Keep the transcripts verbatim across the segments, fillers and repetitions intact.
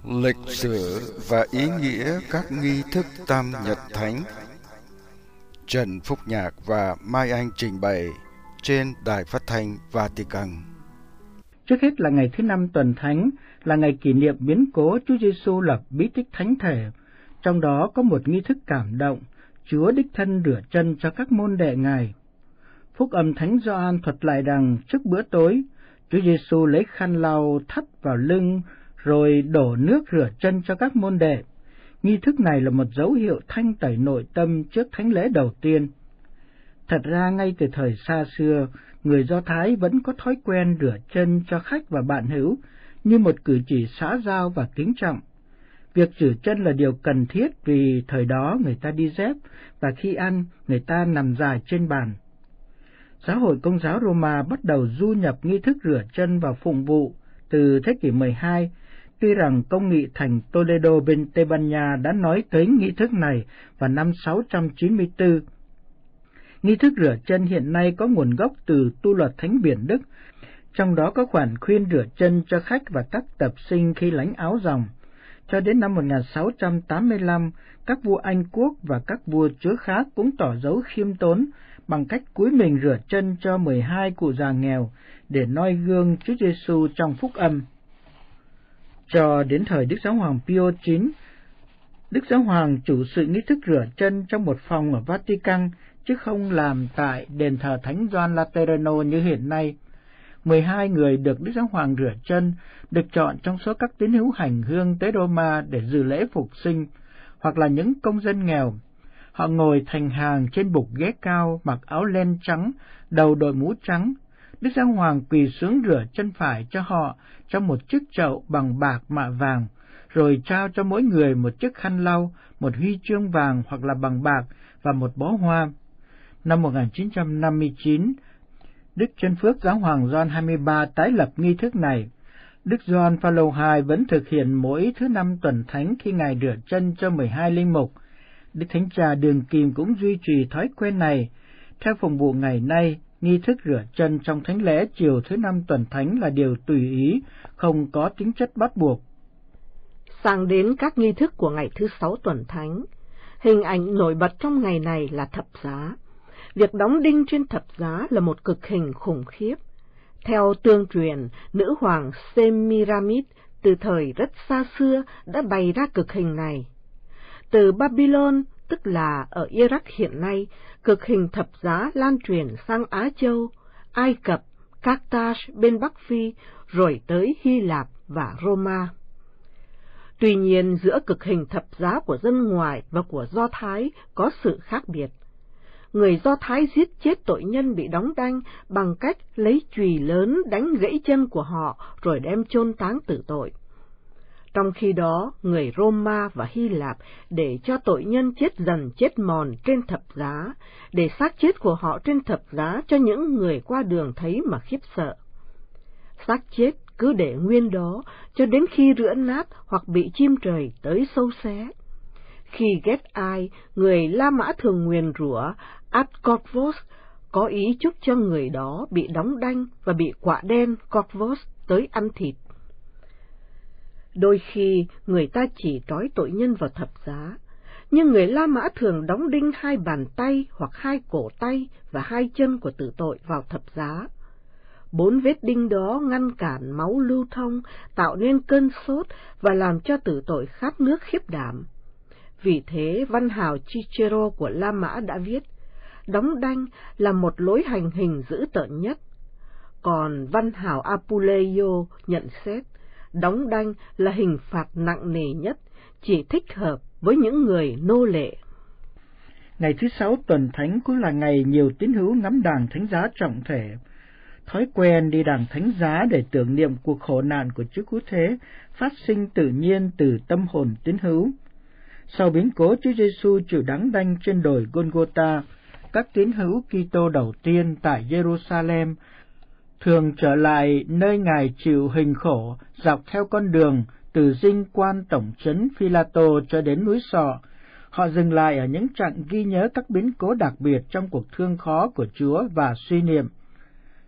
Lịch sử và ý nghĩa các nghi thức Tam Nhật Thánh. Trần Phúc Nhạc và Mai Anh trình bày trên Đài Phát thanh Vatican. Trước hết là ngày thứ năm tuần thánh, là ngày kỷ niệm biến cố Chúa Giêsu lập bí tích thánh thể. Trong đó có một nghi thức cảm động, Chúa đích thân rửa chân cho các môn đệ Ngài. Phúc âm Thánh Gioan thuật lại rằng trước bữa tối, Chúa Giêsu lấy khăn lau thắt vào lưng rồi đổ nước rửa chân cho các môn đệ. Nghi thức này là một dấu hiệu thanh tẩy nội tâm trước thánh lễ đầu tiên. Thật ra ngay từ thời xa xưa, người Do Thái vẫn có thói quen rửa chân cho khách và bạn hữu như một cử chỉ xã giao và kính trọng. Việc rửa chân là điều cần thiết vì thời đó người ta đi dép và khi ăn người ta nằm dài trên bàn. Giáo hội Công giáo Roma bắt đầu du nhập nghi thức rửa chân vào phụng vụ từ thế kỷ mười hai, tuy rằng công nghị thành Toledo bên Tây Ban Nha đã nói tới nghi thức này vào năm sáu trăm chín mươi tư. Nghi thức rửa chân hiện nay có nguồn gốc từ tu luật Thánh Biển Đức, trong đó có khoản khuyên rửa chân cho khách và các tập sinh khi lãnh áo ròng. Cho đến năm một nghìn sáu trăm tám mươi lăm, các vua Anh Quốc và các vua chúa khác cũng tỏ dấu khiêm tốn bằng cách cúi mình rửa chân cho mười hai cụ già nghèo để noi gương Chúa Giêsu trong phúc âm. Cho đến thời Đức Giáo hoàng Pio chín, Đức Giáo hoàng chủ sự nghi thức rửa chân trong một phòng ở Vatican, chứ không làm tại đền thờ Thánh Gioan Laterano như hiện nay. mười hai người được Đức Giáo hoàng rửa chân được chọn trong số các tín hữu hành hương tới Roma để dự lễ phục sinh, hoặc là những công dân nghèo. Họ ngồi thành hàng trên bục ghế cao, mặc áo len trắng, đầu đội mũ trắng. Đức Giáo hoàng quỳ xuống rửa chân phải cho họ trong một chiếc chậu bằng bạc mạ vàng, rồi trao cho mỗi người một chiếc khăn lau, một huy chương vàng hoặc là bằng bạc và một bó hoa. Năm một nghìn chín trăm năm mươi chín, Đức Chân Phước Giáo hoàng Gioan hai mươi ba tái lập nghi thức này. Đức Gioan Phaolô hai vẫn thực hiện mỗi thứ năm tuần thánh khi Ngài rửa chân cho mười hai linh mục. Đức Thánh Cha Đường Kim cũng duy trì thói quen này. Theo phụng vụ ngày nay, nghi thức rửa chân trong thánh lễ chiều thứ năm tuần thánh là điều tùy ý, không có tính chất bắt buộc. Sang đến các nghi thức của ngày thứ sáu tuần thánh, hình ảnh nổi bật trong ngày này là thập giá. Việc đóng đinh trên thập giá là một cực hình khủng khiếp. Theo tương truyền, nữ hoàng Semiramis từ thời rất xa xưa đã bày ra cực hình này. Từ Babylon, tức là ở Iraq hiện nay, cực hình thập giá lan truyền sang Á Châu, Ai Cập, Carthage bên Bắc Phi, rồi tới Hy Lạp và Roma. Tuy nhiên, giữa cực hình thập giá của dân ngoài và của Do Thái có sự khác biệt. Người Do Thái giết chết tội nhân bị đóng đanh bằng cách lấy chùy lớn đánh gãy chân của họ rồi đem chôn táng tử tội. Trong khi đó, người Roma và Hy Lạp để cho tội nhân chết dần chết mòn trên thập giá, để xác chết của họ trên thập giá cho những người qua đường thấy mà khiếp sợ. Xác chết cứ để nguyên đó cho đến khi rữa nát hoặc bị chim trời tới sâu xé. Khi ghét ai, người La Mã thường nguyền rủa ad corvos, có ý chúc cho người đó bị đóng đanh và bị quạ đen corvos tới ăn thịt. Đôi khi người ta chỉ trói tội nhân vào thập giá, nhưng người La Mã thường đóng đinh hai bàn tay hoặc hai cổ tay và hai chân của tử tội vào thập giá. Bốn vết đinh đó ngăn cản máu lưu thông, tạo nên cơn sốt và làm cho tử tội khát nước khiếp đảm. Vì thế, văn hào Cicero của La Mã đã viết, đóng đanh là một lối hành hình dữ tợn nhất. Còn văn hào Apuleio nhận xét, đóng đanh là hình phạt nặng nề nhất, chỉ thích hợp với những người nô lệ. Ngày thứ sáu tuần thánh cũng là ngày nhiều tín hữu ngắm đàng thánh giá trọng thể. Thói quen đi đàng thánh giá để tưởng niệm cuộc khổ nạn của Chúa Cứu Thế phát sinh tự nhiên từ tâm hồn tín hữu. Sau biến cố Chúa Giêsu chịu đắng đanh trên đồi Golgotha, các tín hữu Kitô đầu tiên tại Jerusalem thường trở lại nơi Ngài chịu hình khổ dọc theo con đường từ dinh quan tổng trấn Phi-la-tô cho đến núi Sọ. Họ dừng lại ở những trạng ghi nhớ các biến cố đặc biệt trong cuộc thương khó của Chúa và suy niệm.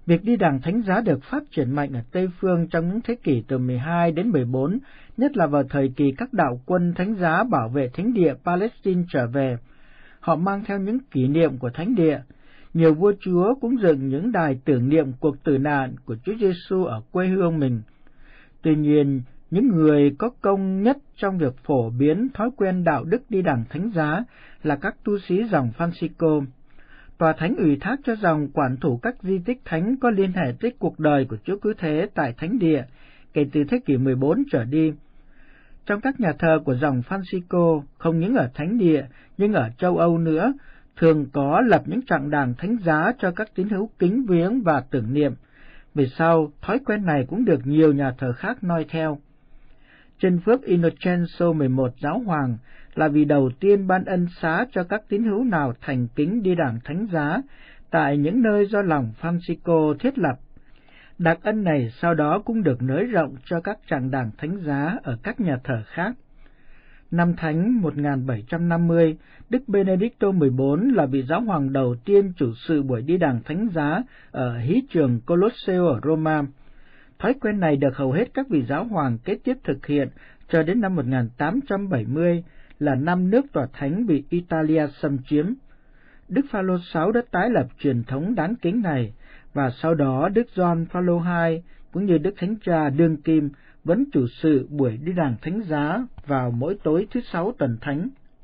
Việc đi đàng thánh giá được phát triển mạnh ở Tây Phương trong những thế kỷ từ mười hai đến mười bốn, nhất là vào thời kỳ các đạo quân thánh giá bảo vệ thánh địa Palestine trở về. Họ mang theo những kỷ niệm của thánh địa. Nhiều vua chúa cũng dựng những đài tưởng niệm cuộc tử nạn của Chúa Giêsu ở quê hương mình. Tuy nhiên, những người có công nhất trong việc phổ biến thói quen đạo đức đi đàng thánh giá là các tu sĩ dòng Francisco. Tòa thánh ủy thác cho dòng quản thủ các di tích thánh có liên hệ tới cuộc đời của Chúa Cứu Thế tại thánh địa kể từ thế kỷ mười bốn trở đi. Trong các nhà thờ của dòng Francisco, không những ở thánh địa nhưng ở châu Âu nữa, thường có lập những trạng đàng thánh giá cho các tín hữu kính viếng và tưởng niệm. Về sau, thói quen này cũng được nhiều nhà thờ khác noi theo. Chân phước Innocenzo mười một giáo hoàng là vị đầu tiên ban ân xá cho các tín hữu nào thành kính đi đàng thánh giá tại những nơi do lòng Francisco thiết lập. Đặc ân này sau đó cũng được nới rộng cho các trạng đàng thánh giá ở các nhà thờ khác. Năm Thánh một nghìn bảy trăm năm mươi, Đức Benedicto mười bốn là vị giáo hoàng đầu tiên chủ sự buổi đi đàng thánh giá ở hí trường Colosseo ở Roma. Thói quen này được hầu hết các vị giáo hoàng kế tiếp thực hiện cho đến năm một nghìn tám trăm bảy mươi, là năm nước tòa thánh bị Italia xâm chiếm. Đức Phaolô thứ sáu đã tái lập truyền thống đáng kính này, và sau đó Đức Gioan Phaolô thứ hai cũng như Đức Thánh Cha đương kim vẫn chủ sự buổi đi đàng thánh giá vào mỗi tối thứ sáu tuần thánh.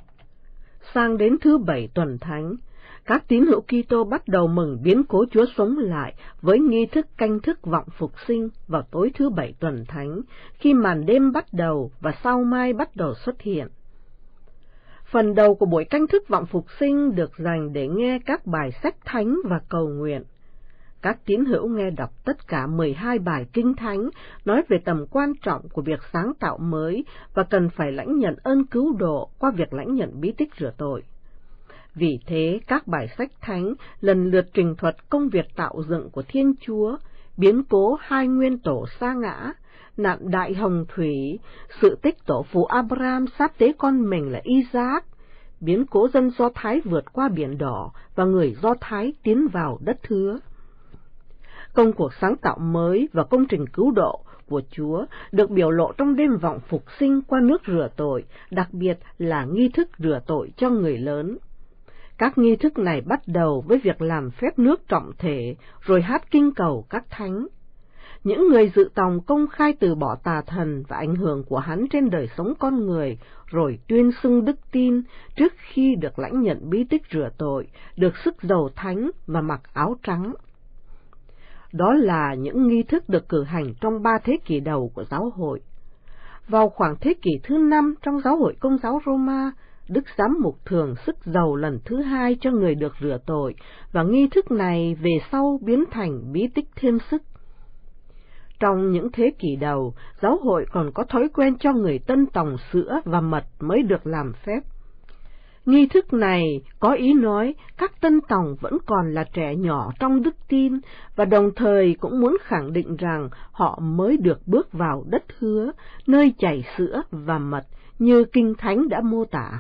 Sang đến thứ bảy tuần thánh, các tín hữu Kitô bắt đầu mừng biến cố Chúa sống lại với nghi thức canh thức vọng phục sinh vào tối thứ bảy tuần thánh, khi màn đêm bắt đầu và sao mai bắt đầu xuất hiện. Phần đầu của buổi canh thức vọng phục sinh được dành để nghe các bài sách thánh và cầu nguyện. Các tín hữu nghe đọc tất cả mười hai bài kinh thánh nói về tầm quan trọng của việc sáng tạo mới và cần phải lãnh nhận ơn cứu độ qua việc lãnh nhận bí tích rửa tội. Vì thế, các bài sách thánh lần lượt trình thuật công việc tạo dựng của Thiên Chúa, biến cố hai nguyên tổ sa ngã, nạn đại hồng thủy, sự tích tổ phụ Abraham sát tế con mình là Isaac, biến cố dân Do Thái vượt qua biển đỏ và người Do Thái tiến vào đất hứa. Công cuộc sáng tạo mới và công trình cứu độ của Chúa được biểu lộ trong đêm vọng phục sinh qua nước rửa tội, đặc biệt là nghi thức rửa tội cho người lớn. Các nghi thức này bắt đầu với việc làm phép nước trọng thể, rồi hát kinh cầu các thánh. Những người dự tòng công khai từ bỏ tà thần và ảnh hưởng của hắn trên đời sống con người, rồi tuyên xưng đức tin trước khi được lãnh nhận bí tích rửa tội, được sức dầu thánh và mặc áo trắng. Đó là những nghi thức được cử hành trong ba thế kỷ đầu của giáo hội. Vào khoảng thế kỷ thứ năm trong giáo hội Công giáo Roma, Đức Giám mục thường sức dầu lần thứ hai cho người được rửa tội, và nghi thức này về sau biến thành bí tích thêm sức. Trong những thế kỷ đầu, giáo hội còn có thói quen cho người tân tòng sữa và mật mới được làm phép. Nghi thức này có ý nói các tân tòng vẫn còn là trẻ nhỏ trong đức tin, và đồng thời cũng muốn khẳng định rằng họ mới được bước vào đất hứa, nơi chảy sữa và mật như Kinh Thánh đã mô tả.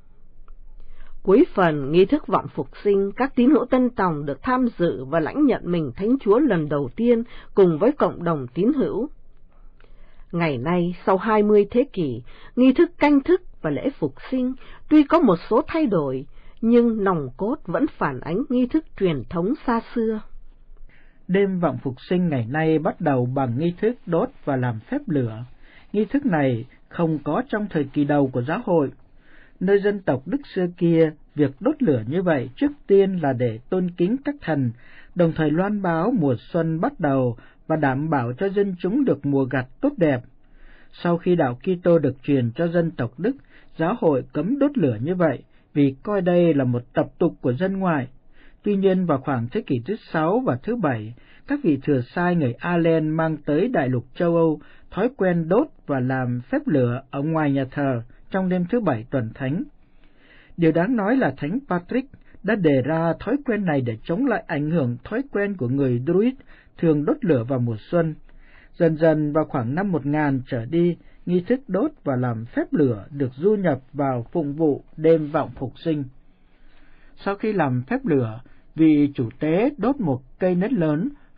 Cuối phần nghi thức vọng phục sinh, các tín hữu tân tòng được tham dự và lãnh nhận mình Thánh Chúa lần đầu tiên cùng với cộng đồng tín hữu. Ngày nay, sau hai mươi thế kỷ, nghi thức canh thức và lễ phục sinh tuy có một số thay đổi, nhưng nòng cốt vẫn phản ánh nghi thức truyền thống xa xưa. Đêm vọng phục sinh ngày nay bắt đầu bằng nghi thức đốt và làm phép lửa. Nghi thức này không có trong thời kỳ đầu của giáo hội. Nơi dân tộc Đức xưa kia, việc đốt lửa như vậy trước tiên là để tôn kính các thần, đồng thời loan báo mùa xuân bắt đầu và đảm bảo cho dân chúng được mùa gặt tốt đẹp. Sau khi đạo Kitô được truyền cho dân tộc Đức, giáo hội cấm đốt lửa như vậy vì coi đây là một tập tục của dân ngoại. Tuy nhiên vào khoảng thế kỷ thứ sáu và thứ bảy, các vị thừa sai người Ireland mang tới đại lục châu Âu thói quen đốt và làm phép lửa ở ngoài nhà thờ trong đêm thứ bảy tuần thánh. Điều đáng nói là Thánh Patrick đã đề ra thói quen này để chống lại ảnh hưởng thói quen của người Druid thường đốt lửa vào mùa xuân. Dần dần vào khoảng năm một nghìn trở đi, nghi thức đốt và làm phép lửa được du nhập vào phụng vụ đêm vọng phục sinh. Sau khi làm phép lửa, vị chủ tế đốt một cây nến lớn,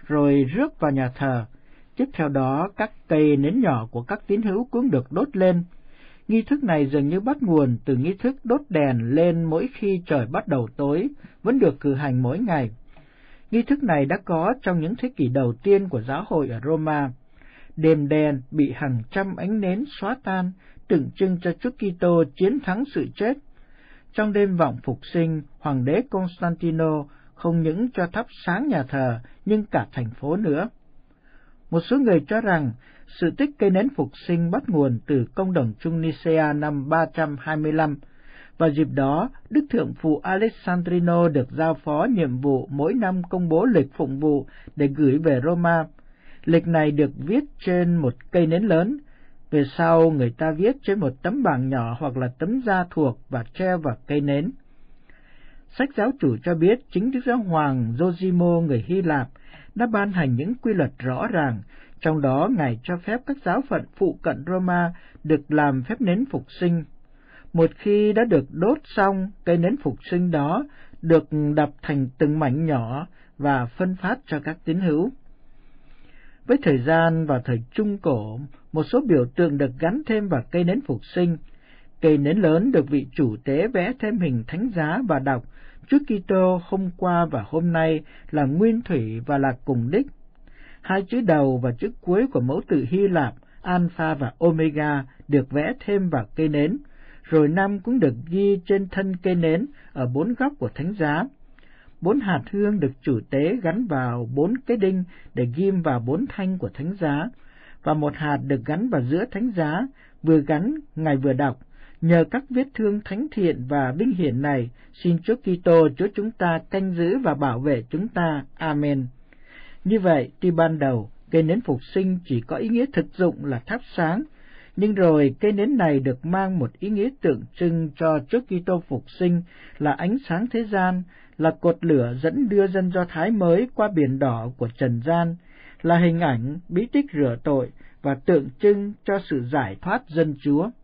rồi rước vào nhà thờ. Tiếp theo đó, các cây nến nhỏ của các tín hữu cũng được đốt lên. Nghi thức này dường như bắt nguồn từ nghi thức đốt đèn lên mỗi khi trời bắt đầu tối, vẫn được cử hành mỗi ngày. Nghi thức này đã có trong những thế kỷ đầu tiên của giáo hội ở Roma. Đêm đen bị hàng trăm ánh nến xóa tan, tượng trưng cho Chúa Kitô chiến thắng sự chết. Trong đêm vọng phục sinh, Hoàng đế Constantino không những cho thắp sáng nhà thờ, nhưng cả thành phố nữa. Một số người cho rằng sự tích cây nến phục sinh bắt nguồn từ công đồng chung Nicea năm ba trăm hai mươi lăm. Vào dịp đó, Đức Thượng phụ Alessandrino được giao phó nhiệm vụ mỗi năm công bố lịch phụng vụ để gửi về Roma. Lịch này được viết trên một cây nến lớn. Về sau, người ta viết trên một tấm bảng nhỏ hoặc là tấm da thuộc và treo vào cây nến. Sách giáo chủ cho biết chính Đức Giáo Hoàng Giosimo người Hy Lạp đã ban hành những quy luật rõ ràng, trong đó Ngài cho phép các giáo phận phụ cận Roma được làm phép nến phục sinh. Một khi đã được đốt xong, cây nến phục sinh đó được đập thành từng mảnh nhỏ và phân phát cho các tín hữu. Với thời gian vào thời Trung Cổ, một số biểu tượng được gắn thêm vào cây nến phục sinh. Cây nến lớn được vị chủ tế vẽ thêm hình thánh giá và đọc Chúa Kitô hôm qua và hôm nay là nguyên thủy và là cùng đích. Hai chữ đầu và chữ cuối của mẫu tự Hy Lạp Alpha và Omega được vẽ thêm vào cây nến, rồi năm cũng được ghi trên thân cây nến ở bốn góc của thánh giá. Bốn hạt hương được chủ tế gắn vào bốn cái đinh để ghim vào bốn thanh của thánh giá, và một hạt được gắn vào giữa thánh giá, vừa gắn Ngài vừa đọc: nhờ các vết thương thánh thiện và vinh hiển này, xin Chúa Kitô Chúa chúng ta canh giữ và bảo vệ chúng ta. Amen. Như vậy, tuy ban đầu cây nến phục sinh chỉ có ý nghĩa thực dụng là thắp sáng, nhưng rồi cây nến này được mang một ý nghĩa tượng trưng cho Chúa Kitô phục sinh, là ánh sáng thế gian, là cột lửa dẫn đưa dân Do Thái mới qua biển đỏ của trần gian, là hình ảnh bí tích rửa tội và tượng trưng cho sự giải thoát dân Chúa.